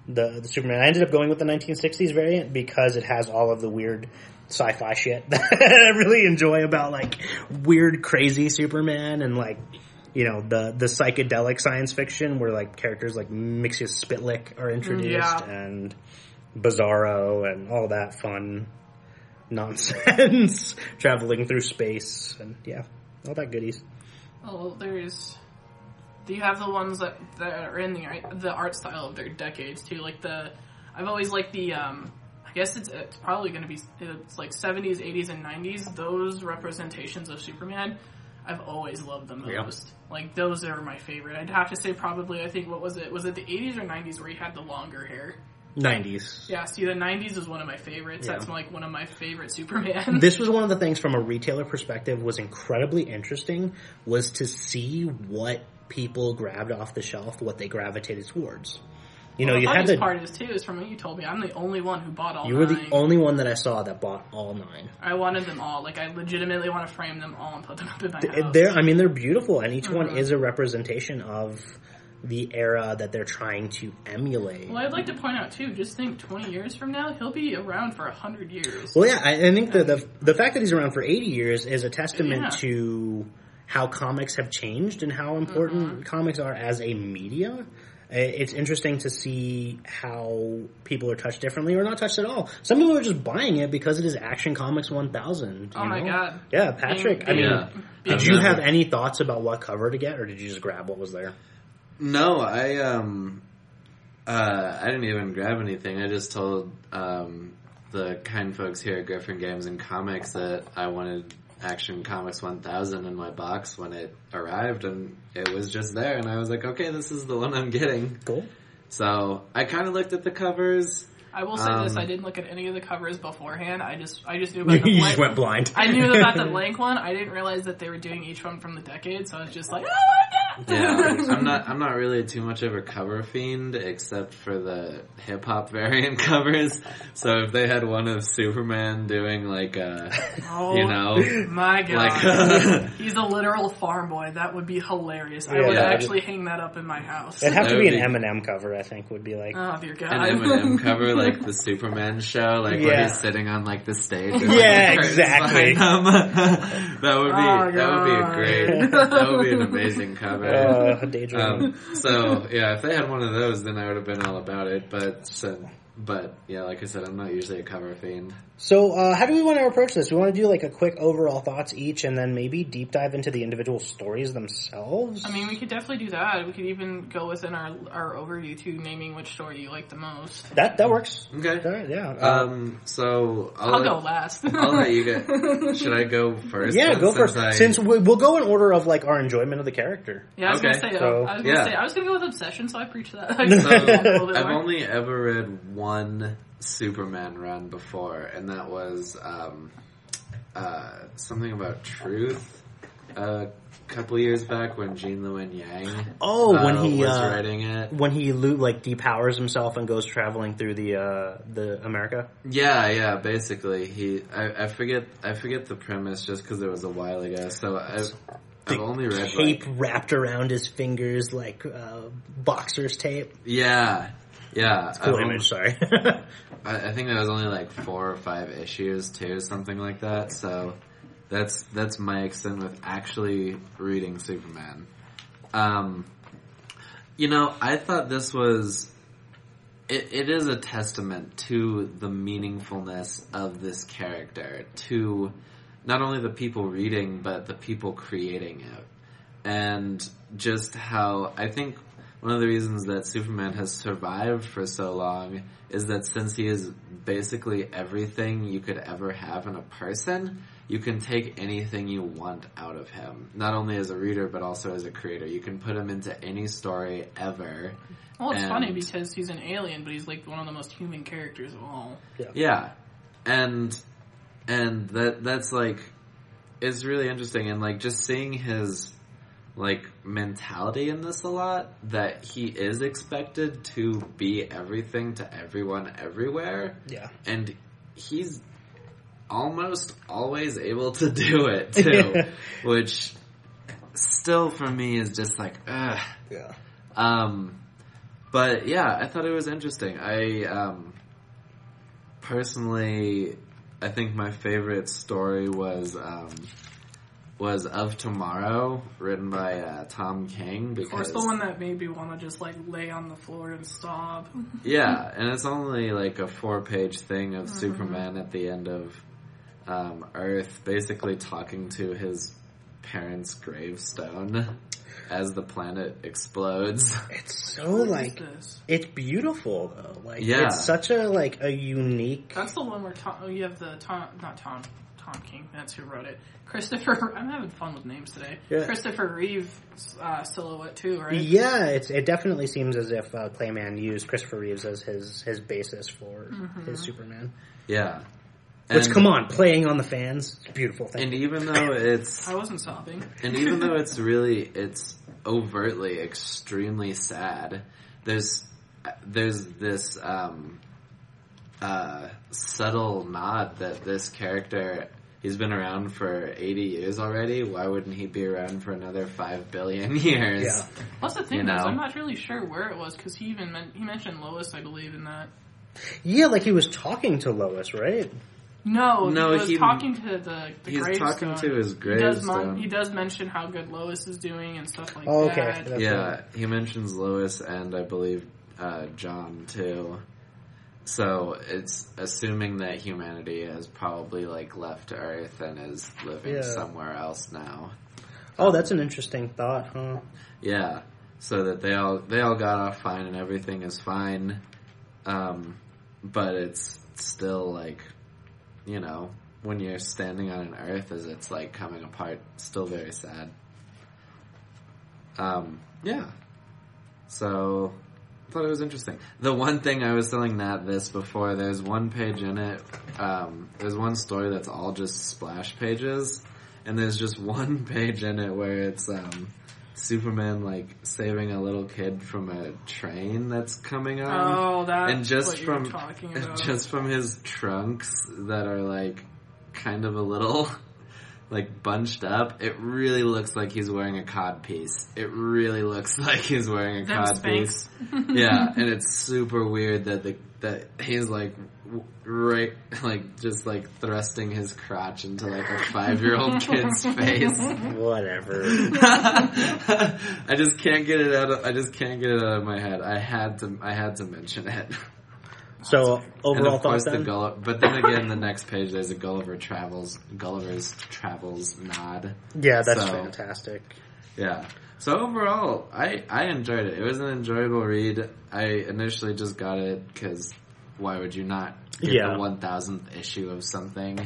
the Superman. I ended up going with the 1960s variant because it has all of the weird sci-fi shit that I really enjoy about like weird, crazy Superman and like, you know, the psychedelic science fiction where like characters like Mixius Spitlick are introduced and Bizarro and all that fun nonsense traveling through space and all that goodies. Oh, do you have the ones that are in the art style of their decades too? Like I've always liked the I guess it's probably going to be it's like 70s, 80s, and 90s. Those representations of Superman, I've always loved them most. Yep. Like those are my favorite. I'd have to say probably I think what was it? Was it the 80s or 90s where he had the longer hair? 90s. Yeah, see, the 90s is one of my favorites. Yeah. That's like one of my favorite Superman. This was one of the things from a retailer perspective was incredibly interesting was to see what people grabbed off the shelf, what they gravitated towards. You know, you had the part is from what you told me. I'm the only one who bought all 9. You were the only one that I saw that bought all 9. I wanted them all. Like, I legitimately want to frame them all and put them up in my house. They're beautiful, and each one is a representation of the era that they're trying to emulate. Well, I'd like to point out, too, just think 20 years from now, he'll be around for 100 years. Well, yeah, I think the fact that he's around for 80 years is a testament to how comics have changed and how important comics are as a media. It's interesting to see how people are touched differently or not touched at all. Some people are just buying it because it is Action Comics 1000. Oh my god. Yeah, Patrick, did you have any thoughts about what cover to get, or did you just grab what was there? No, I didn't even grab anything. I just told the kind folks here at Griffin Games and Comics that I wanted Action Comics 1000 in my box when it arrived, and it was just there, and I was like, okay, this is the one I'm getting. Cool. So I kind of looked at the covers. I will say this: I didn't look at any of the covers beforehand. I just knew about the you just went blind. I knew about the blank one. I didn't realize that they were doing each one from the decade, so I was just like, oh my god! Yeah, I'm not really too much of a cover fiend, except for the hip hop variant covers. So if they had one of Superman doing like my god, he's a literal farm boy. That would be hilarious. I would actually hang that up in my house. It'd have to be an Eminem cover. I think would be like oh dear god, an Eminem cover. Like the Superman show, like where he's sitting on like the stage. And, exactly. That would be an amazing cover. So yeah, if they had one of those, then I would have been all about it. But yeah, like I said, I'm not usually a cover fiend. So how do we want to approach this? We want to do like a quick overall thoughts each, and then maybe deep dive into the individual stories themselves? I mean, we could definitely do that. We could even go within our overview to naming which story you like the most. That works. Okay. Right, yeah. So I'll go last. I'll let you go. Should I go first? Yeah, go first. Since we'll go in order of like our enjoyment of the character. Yeah, I was gonna say. I was gonna go with obsession, so I preach that. So, I've only ever read one Superman run before, and that was something about truth a couple years back when Jean Lewin Yang when he was writing it, when he like depowers himself and goes traveling through the America. Yeah, basically I forget the premise just because it was a while ago, so I've only read tape wrapped around his fingers like boxer's tape. Yeah, it's a cool image. Sorry. I think there was only like 4 or 5 issues too, something like that. So that's my extent with actually reading Superman. I thought this was it is a testament to the meaningfulness of this character, to not only the people reading but the people creating it, and just how I think one of the reasons that Superman has survived for so long is that since he is basically everything you could ever have in a person, you can take anything you want out of him. Not only as a reader, but also as a creator. You can put him into any story ever. Well, it's funny because he's an alien, but he's like one of the most human characters of all. Yeah. And that's like, it's really interesting. And like just seeing his like mentality in this a lot, that he is expected to be everything to everyone everywhere. Yeah. And he's almost always able to do it too. Which still for me is just like, ugh. Yeah. But yeah, I thought it was interesting. I personally, I think my favorite story was Of Tomorrow, written by Tom King. Because, of course, the one that made me want to just like lay on the floor and sob. Yeah, and it's only like a 4-page thing of Superman at the end of Earth, basically talking to his parents' gravestone as the planet explodes. It's so like it's beautiful though. Like it's such a like a unique. That's the one where you have the Tom King. That's who wrote it. Christopher. I'm having fun with names today. Yeah. Christopher Reeve silhouette too, right? Yeah, it definitely seems as if Clayman used Christopher Reeves as his basis for his Superman. Yeah. Which, come on, playing on the fans, it's a beautiful thing. And even though it's... I wasn't sobbing. And even though it's overtly extremely sad, there's this subtle nod that this character, he's been around for 80 years already. Why wouldn't he be around for another 5 billion years? Yeah. Plus the thing is, I'm not really sure where it was, because he mentioned Lois, I believe, in that. Yeah, like he was talking to Lois, right? No, he was talking to the he's gravestone. Talking to his gravestone. He does mention how good Lois is doing and stuff like that. Okay. Yeah, he mentions Lois and I believe John too. So it's assuming that humanity has probably like left Earth and is living somewhere else now. Oh, that's an interesting thought, huh? Yeah, so that they all got off fine and everything is fine, but it's still like, you know, when you're standing on an Earth as it's like coming apart, still very sad. Yeah. So I thought it was interesting. The one thing I was telling Nat this before, there's one page in it, there's one story that's all just splash pages, and there's just one page in it where it's Superman like saving a little kid from a train that's coming on. Oh, that's and just what from you're talking about. Just from his trunks that are like kind of a little like bunched up, it really looks like he's wearing a codpiece. It really looks like he's wearing a codpiece. Yeah, and it's super weird that he's like right, like just like thrusting his crotch into like a 5-year-old kid's face. Whatever. I just can't get it out of my head. I had to mention it. So overall thoughts then? But then again, the next page there's a Gulliver's Travels nod. Yeah, that's fantastic. Yeah. So overall, I enjoyed it. It was an enjoyable read. I initially just got it because why would you not get the 1000th issue of something?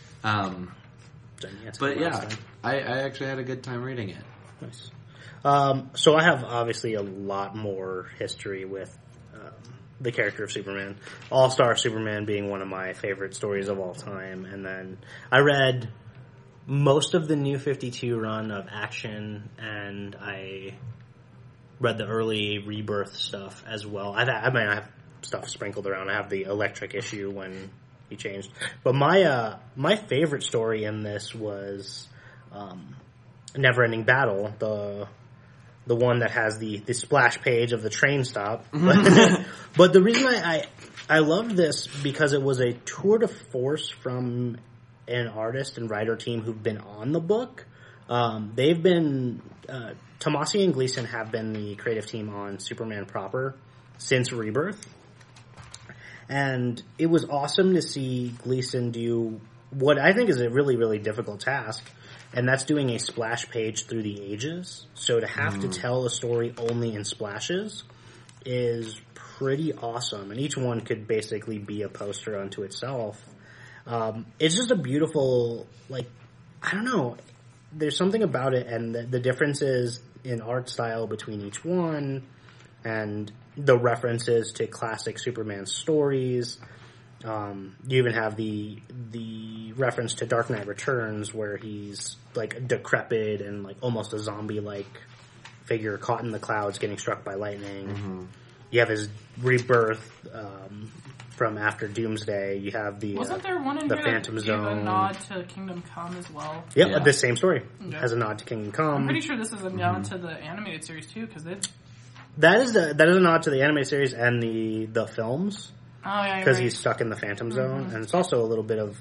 But yeah, I actually had a good time reading it. Nice. So I have obviously a lot more history with the character of Superman. All-Star Superman being one of my favorite stories of all time. And then I read most of the New 52 run of Action, and I read the early Rebirth stuff as well. I have stuff sprinkled around. I have the Electric issue when he changed. But my favorite story in this was Never-Ending Battle, the one that has the splash page of the train stop. But the reason I loved this because it was a tour de force from an artist and writer team who've been on the book. They've been Tomasi and Gleason have been the creative team on Superman proper since Rebirth. And it was awesome to see Gleason do what I think is a really, really difficult task, and that's doing a splash page through the ages. So to have to tell a story only in splashes is pretty awesome. And each one could basically be a poster unto itself. It's just a beautiful, like, I don't know. There's something about it, and the differences in art style between each one, and the references to classic Superman stories. You even have the reference to Dark Knight Returns, where he's like decrepit and like almost a zombie-like figure caught in the clouds, getting struck by lightning. Mm-hmm. You have his rebirth from after Doomsday. You have wasn't there one in the here Phantom that Zone. gave a nod to Kingdom Come as well? Yep, yeah. The same story has a nod to Kingdom Come. I'm pretty sure this is a nod to the animated series too, because That is a nod to the anime series and the films. Oh, yeah, because he's stuck in the Phantom Zone, and it's also a little bit of.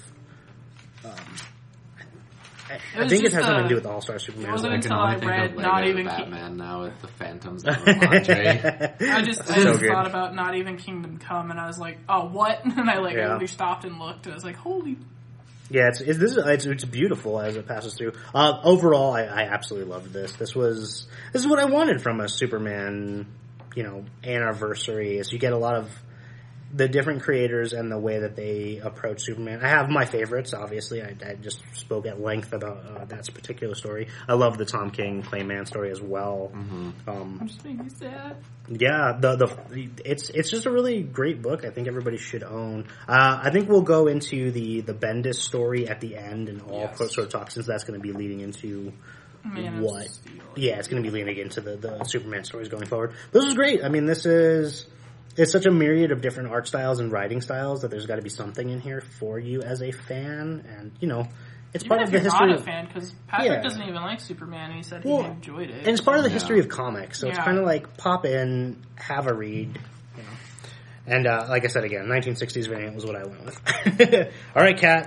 I think it has something to do with All-Star Superman. It wasn't until I read Not Even Batman now with the Phantom Zone laundry. I just thought about Not Even Kingdom Come, and I was like, oh, what? And I really stopped and looked, and I was like, holy. Yeah, it's beautiful as it passes through. Overall, I absolutely loved this. This is what I wanted from a Superman, anniversary. Is you get a lot of the different creators and the way that they approach Superman. I have my favorites, obviously. I just spoke at length about that particular story. I love the Tom King Clayman story as well. Mm-hmm. I'm just making me sad. Yeah, it's just a really great book. I think everybody should own. I think we'll go into the Bendis story at the end and all sort of talk, since that's going to be leading into what. Yeah, it's going to be leading into the Superman stories going forward. But this is great. I mean, it's such a myriad of different art styles and writing styles that there's got to be something in here for you as a fan, and it's part of the history. Not a fan, because Patrick doesn't even like Superman, and he said he enjoyed it. And it's part of the history of comics, so it's kind of like pop in, have a read, And like I said again, 1960s variant was what I went with. All right, Kat,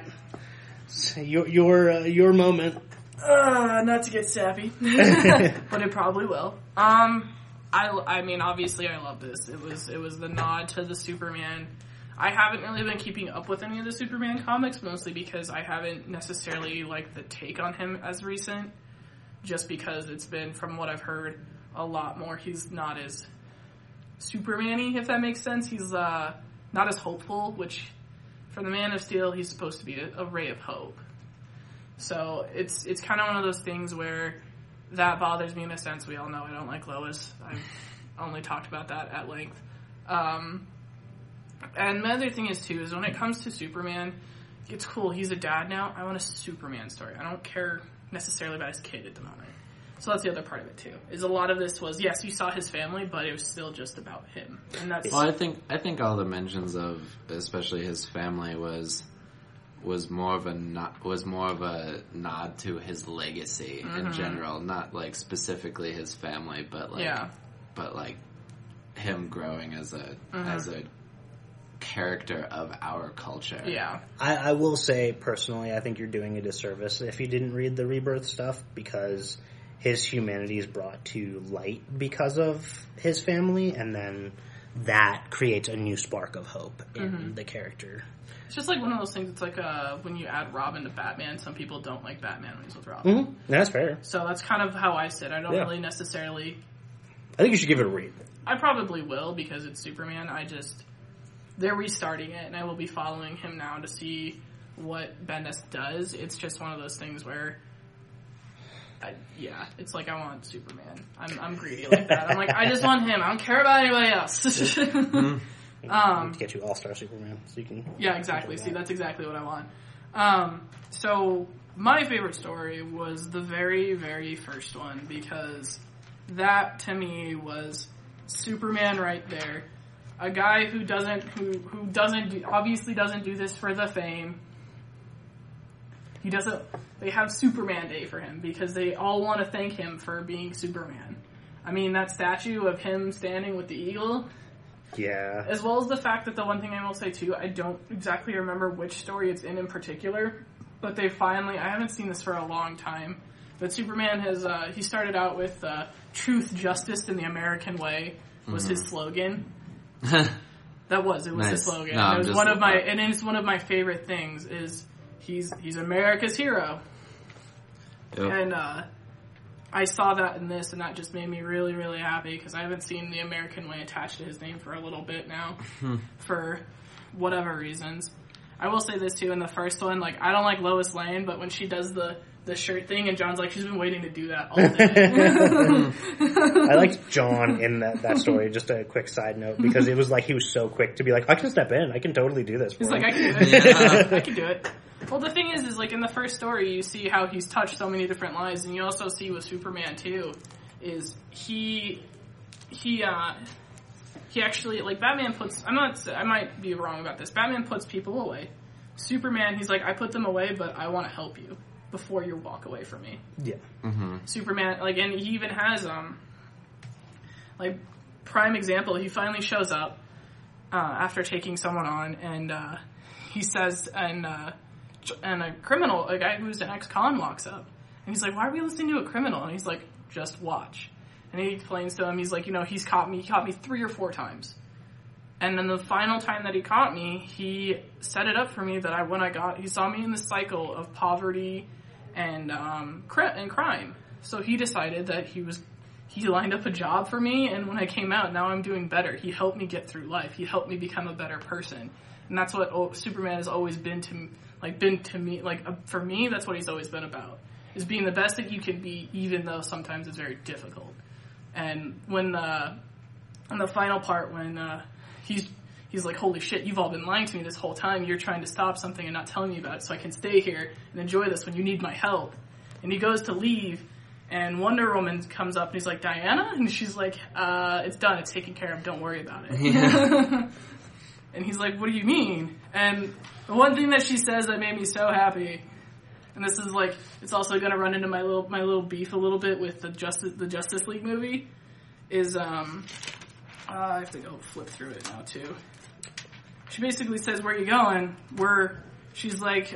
your moment. Not to get sappy, but it probably will. I mean, obviously, I love this. It was the nod to the Superman. I haven't really been keeping up with any of the Superman comics, mostly because I haven't necessarily liked the take on him as recent. Just because it's been, from what I've heard, a lot more. He's not as Superman-y, if that makes sense. He's not as hopeful, which, for the Man of Steel, he's supposed to be a ray of hope. So it's kind of one of those things where that bothers me in a sense. We all know I don't like Lois. I've only talked about that at length. And the other thing is, too, is when it comes to Superman, it's cool. He's a dad now. I want a Superman story. I don't care necessarily about his kid at the moment. So that's the other part of it, too. Is a lot of this was, yes, you saw his family, but it was still just about him. And that's... Well, I think all the mentions of, especially his family, was more of a nod to his legacy in general, not like specifically his family, but like him growing as a character of our culture. Yeah. I will say personally, I think you're doing a disservice if you didn't read the Rebirth stuff, because his humanity is brought to light because of his family, and then that creates a new spark of hope in the character. It's just like one of those things. It's like when you add Robin to Batman, some people don't like Batman when he's with Robin. Mm-hmm. That's fair. So that's kind of how I sit. I don't really necessarily... I think you should give it a read. I probably will, because it's Superman. They're restarting it, and I will be following him now to see what Bendis does. It's just one of those things where... it's like I want Superman. I'm greedy like that. I'm like, I just want him. I don't care about anybody else. To get you All-Star Superman, so you can... Yeah, exactly. See, that's exactly what I want. So, my favorite story was the very, very first one, because that, to me, was Superman right there. A guy who obviously doesn't do this for the fame. He doesn't... They have Superman Day for him, because they all want to thank him for being Superman. I mean, that statue of him standing with the eagle... Yeah. As well as the fact that the one thing I will say, too, I don't exactly remember which story it's in particular, but they finally... I haven't seen this for a long time, but Superman has... he started out with truth, justice, and the American way was his slogan. It was nice. His slogan. No, it was one of my... And it's one of my favorite things, is he's America's hero. Yep. And I saw that in this, and that just made me really, really happy, because I haven't seen the American way attached to his name for a little bit now, for whatever reasons. I will say this, too, in the first one, like, I don't like Lois Lane, but when she does the shirt thing, and John's like, she's been waiting to do that all day. I liked John in that story, just a quick side note, because it was like he was so quick to be like, I can step in, I can totally do this for He's him. like, I can do it. I can do it. Well, the thing is like, in the first story, you see how he's touched so many different lives, and you also see with Superman, too, is he actually, like, Batman puts, I might be wrong about this, Batman puts people away. Superman, he's like, I put them away, but I want to help you before you walk away from me. Yeah. Mm-hmm. Superman, like, and he even has, like, prime example. He finally shows up after taking someone on, and he says, and a criminal, a guy who's an ex-con, walks up, and he's like, "Why are we listening to a criminal?" And he's like, "Just watch." And he explains to him, he's like, he caught me 3 or 4 times. And then the final time that he caught me, he set it up for me that he saw me in the cycle of poverty and crime. So he decided that he lined up a job for me, and when I came out, now I'm doing better. He helped me get through life. He helped me become a better person. And that's what Superman has always been to me. For me, that's what he's always been about, is being the best that you can be, even though sometimes it's very difficult. And when in the final part, when he's like, "Holy shit, you've all been lying to me this whole time. You're trying to stop something and not telling me about it so I can stay here and enjoy this when you need my help." And he goes to leave, and Wonder Woman comes up and he's like, "Diana?" And she's like, "It's done. It's taken care of. Don't worry about it." Yeah. And he's like, "What do you mean?" And the one thing that she says that made me so happy, and this is like, it's also going to run into my little beef a little bit with the Justice League movie, is I have to go flip through it now too. She basically says, "Where are you going?" She's like,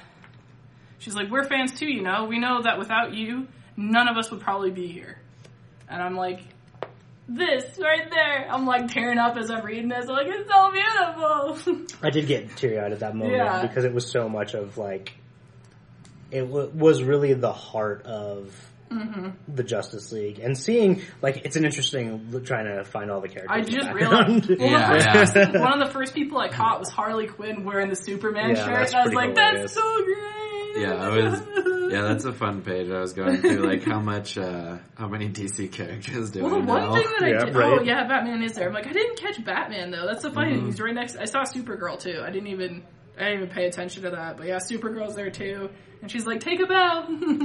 "We're fans too, you know. We know that without you, none of us would probably be here." And I'm like, this right there. I'm like tearing up as I'm reading this. I'm like, it's so beautiful. I did get teary-eyed at that moment because it was so much of like, it was really the heart of the Justice League, and seeing like, it's an interesting trying to find all the characters. I just realized one of the first people I caught was Harley Quinn wearing the Superman shirt, and I was like, hilarious. That's so great. Yeah, that's a fun page. I was going through like how many DC characters do. Well, the one thing that I did, Batman is there. I'm like, I didn't catch Batman though. That's the funny thing. He's right next. I saw Supergirl too. I didn't even pay attention to that. But yeah, Supergirl's there too, and she's like, "Take a bow."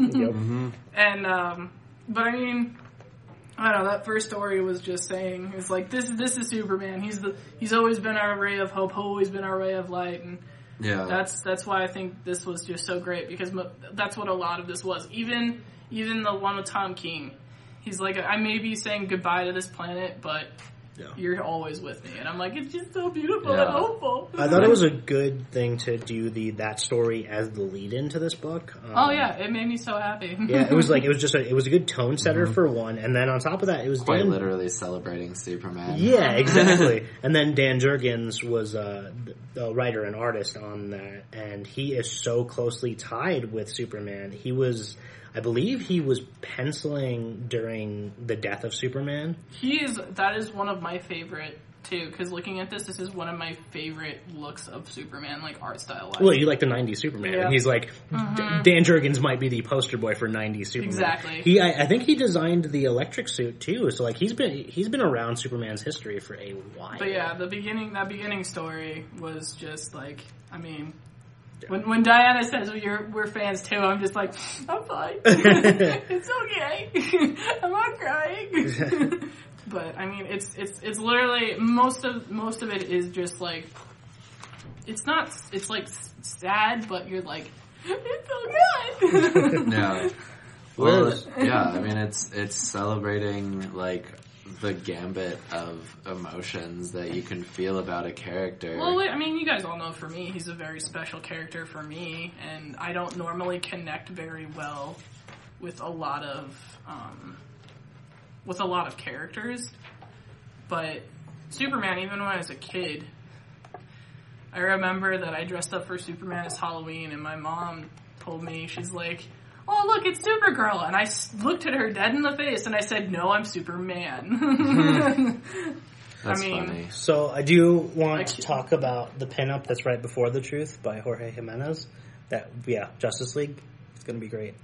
And but I mean, I don't know. That first story was just saying, it's like, this is Superman. He's always been our ray of hope. Always been our ray of light. And yeah, that's why I think this was just so great, because that's what a lot of this was. Even the one with Tom King, he's like, I may be saying goodbye to this planet, but you're always with me. And I'm like, it's just so beautiful and hopeful. I thought it was a good thing to do that story as the lead into this book. It made me so happy. It was a good tone setter for one, and then on top of that, it was quite literally celebrating Superman. Yeah, exactly. And then Dan Jurgens was the writer and artist on that, and he is so closely tied with Superman. I believe he was penciling during the death of Superman. That is one of my favorite too, because looking at this is one of my favorite looks of Superman, like art style wise. Well, you like the 90s Superman. Yeah. And he's like, Dan Jurgens might be the poster boy for 90s Superman. Exactly. I think he designed the electric suit too, so like he's been around Superman's history for a while. But yeah, that beginning story was just like, I mean, when Diana says we're fans too, I'm just like, I'm fine. It's okay. I'm not crying. But I mean, it's literally most of it is just like, it's like sad, but you're like, it's so good. Yeah. Well, yeah. I mean, it's celebrating like the gambit of emotions that you can feel about a character. Well, I mean, you guys all know, for me, he's a very special character for me, and I don't normally connect very well with a lot of characters. But Superman, even when I was a kid, I remember that I dressed up for Superman as Halloween, and my mom told me, she's like, "Oh, look, it's Supergirl." And I looked at her dead in the face and I said, "No, I'm Superman." That's funny. So I do want to talk about the pinup that's right before The Truth by Jorge Jimenez. Justice League. It's going to be great.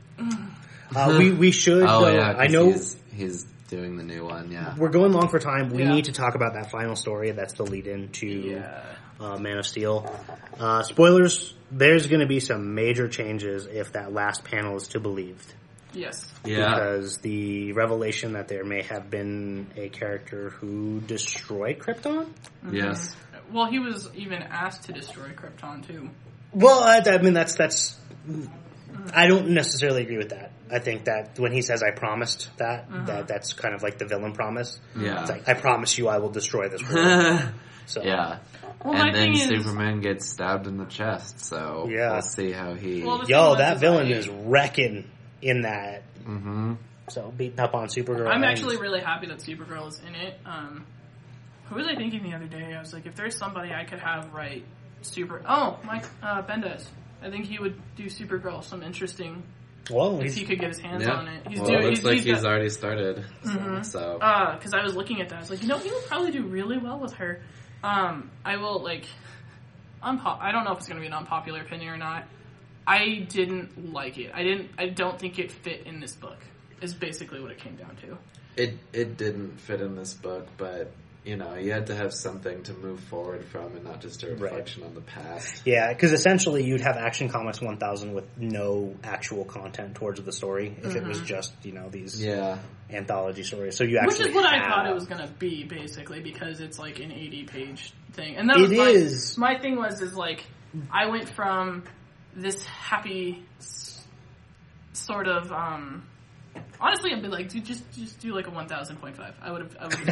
We should. I know he's doing the new one. Yeah, we're going long for time. We need to talk about that final story. That's the lead-in to Man of Steel. Spoilers. There's going to be some major changes if that last panel is to be believed. Yes. Yeah. Because the revelation that there may have been a character who destroyed Krypton? Mm-hmm. Yes. Well, he was even asked to destroy Krypton, too. Well, I mean, that's I don't necessarily agree with that. I think that when he says "I promised" that's kind of like the villain promise. Yeah, it's like I promise you I will destroy this world. So yeah. Well, and then Superman gets stabbed in the chest. So we'll see how he. Well, that villain is wrecking in that. Mm-hmm. So beating up on Supergirl. I'm actually really happy that Supergirl is in it. Who was I thinking the other day? I was like, if there's somebody I could have write Mike Bendis. I think he would do Supergirl some interesting. Well, if he could get his hands on it. It looks like he's already started. Mm-hmm. So, because I was looking at that, I was like, he would probably do really well with her. I will I don't know if it's going to be an unpopular opinion or not. I didn't like it. I don't think it fit in this book. Is basically what it came down to. It didn't fit in this book, but you had to have something to move forward from and not just a reflection on the past. Yeah, because essentially you'd have Action Comics 1000 with no actual content towards the story if it was just, these anthology stories. So you actually Which is what I thought it was going to be, basically, because it's like an 80-page thing. And that was my thing was I went from this happy sort of... honestly, I'd be like, dude, just do like a 1,000.5. I would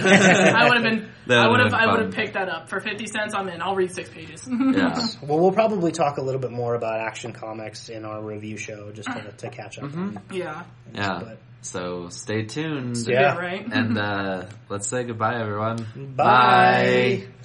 have picked that up for 50 cents. I'm in. I'll read 6 pages. Yeah. Well, we'll probably talk a little bit more about Action Comics in our review show, just to catch up. Yeah. But, so stay tuned. Yeah. Right. And let's say goodbye, everyone. Bye.